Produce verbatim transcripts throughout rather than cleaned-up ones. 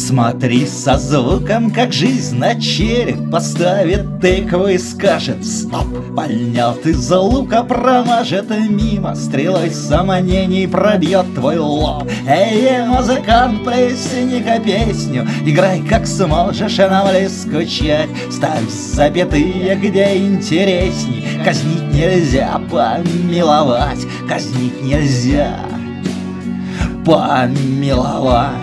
Смотри со звуком, как жизнь на череп поставит тыкву и скажет стоп. Пальнет из лука, промажет мимо, стрелой сомнений пробьет твой лоб. Эй, музыкант, плесни-ка песню, играй как сможешь, а нам ли скучать. Ставь запятые, где интересней, казнить нельзя, помиловать. Казнить нельзя, помиловать.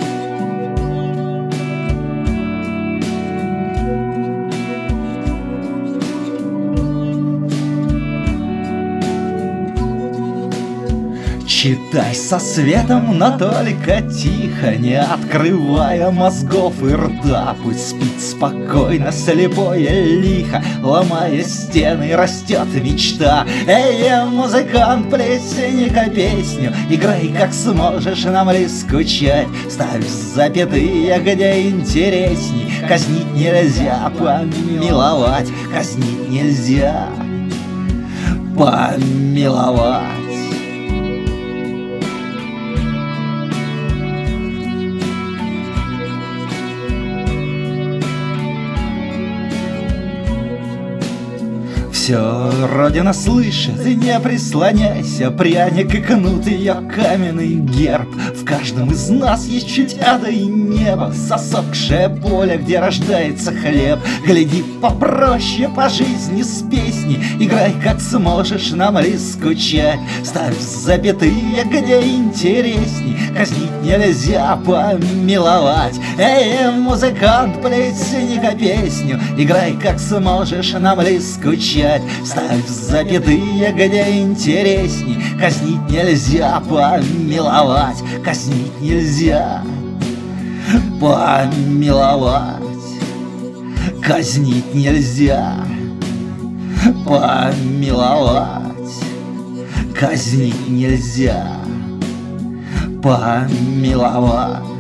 Читай со светом, но только тихо, не открывая мозгов и рта. Пусть спит спокойно, слепое лихо, ломая стены, растет мечта. Эй, музыкант, плесни-ка песню, играй как сможешь, нам ли скучать. Ставь запятые, где интересней, казнить нельзя, помиловать. Казнить нельзя, помиловать. Все Родина слышит, не прислоняйся, пряник и кнут ее каменный герб. В каждом из нас есть чуть ада и небо, сосохшее поле, где рождается хлеб. Гляди попроще по жизни с песней, играй как сможешь, нам ли скучать. Ставь запятые, где интересней, казнить нельзя, помиловать. Эй, музыкант, плесни-ка песню, играй как сможешь, нам ли скучать. Ставь запятые, где интересней, казнить нельзя, помиловать. Казнить нельзя, помиловать. Казнить нельзя, помиловать. Казнить нельзя, помиловать.